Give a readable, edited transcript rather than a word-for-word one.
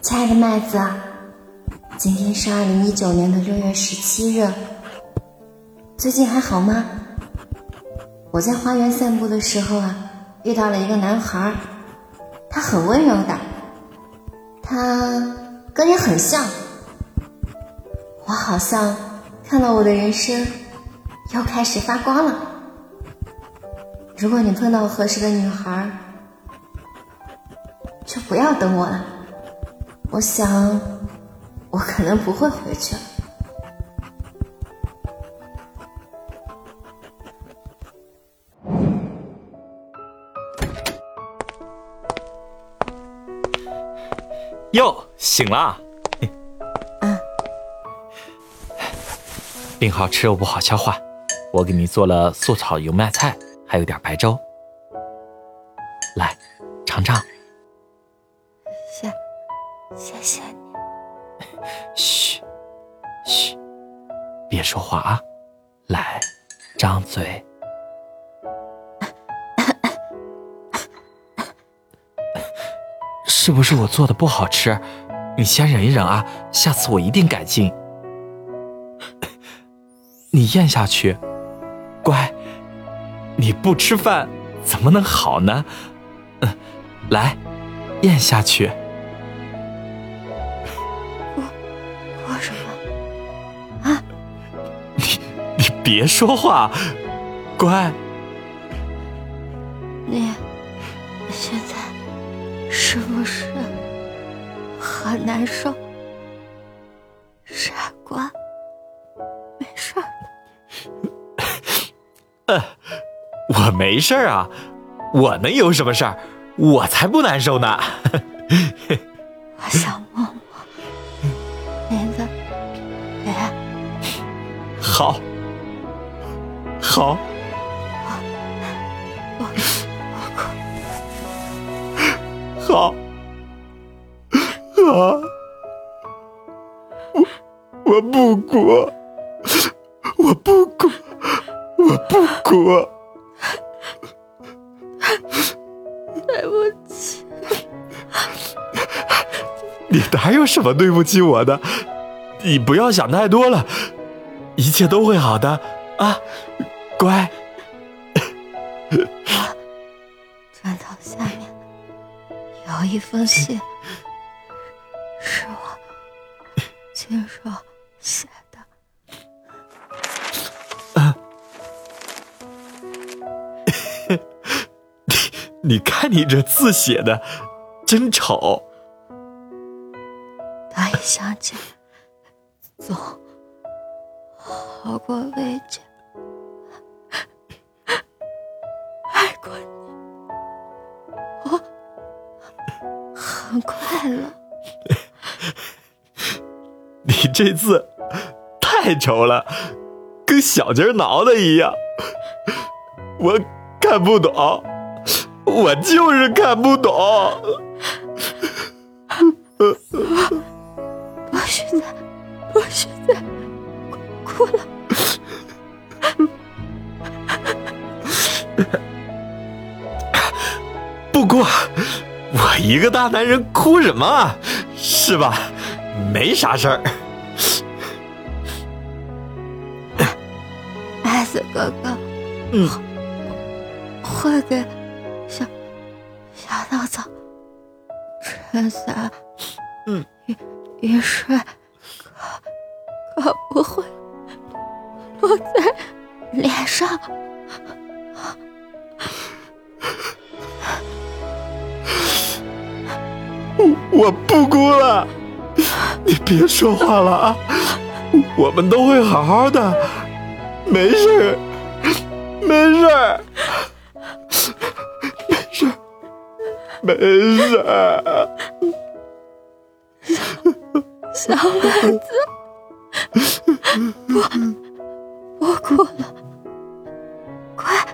亲爱的麦子，今天是2019年的6月17日，最近还好吗？我在花园散步的时候遇到了一个男孩，他很温柔的，他跟你很像，我好像看到我的人生又开始发光了。如果你碰到合适的女孩，就不要等我了，我想我可能不会回去了。 哟，醒了。病好吃肉不好消化，我给你做了素炒油麦菜，还有点白粥，来尝尝。 谢谢你。 嘘嘘，别说话啊，来张嘴。是不是我做的不好吃？你先忍一忍啊，下次我一定改进。你咽下去，乖，你不吃饭怎么能好呢？来，咽下去。 我什么啊？ 你别说话，乖。 你现在是不是很难受？傻瓜，没事儿。 我没事啊，我能有什么事儿？我才不难受呢。 我想摸摸你的脸。 好，好。好，我不哭，我不哭，我不哭。 对不起。 你哪有什么对不起我的？你不要想太多了，一切都会好的啊，乖。 转头下面有一封信，是我亲手写的。 你看你这字写的真丑。 当一想起总好过未见。爱过你，我很快乐。 你这字太丑了，跟小鸡挠的一样，我看不懂，我就是看不懂。 我现在哭了。 不哭，我一个大男人哭什么啊？是吧？没啥事儿。 艾斯哥哥，会给小稻草撑伞，雨水可不会落在脸上。 我不哭了，你别说话了啊！我们都会好好的，没事，没事，没事。 小孩子，不哭了，快！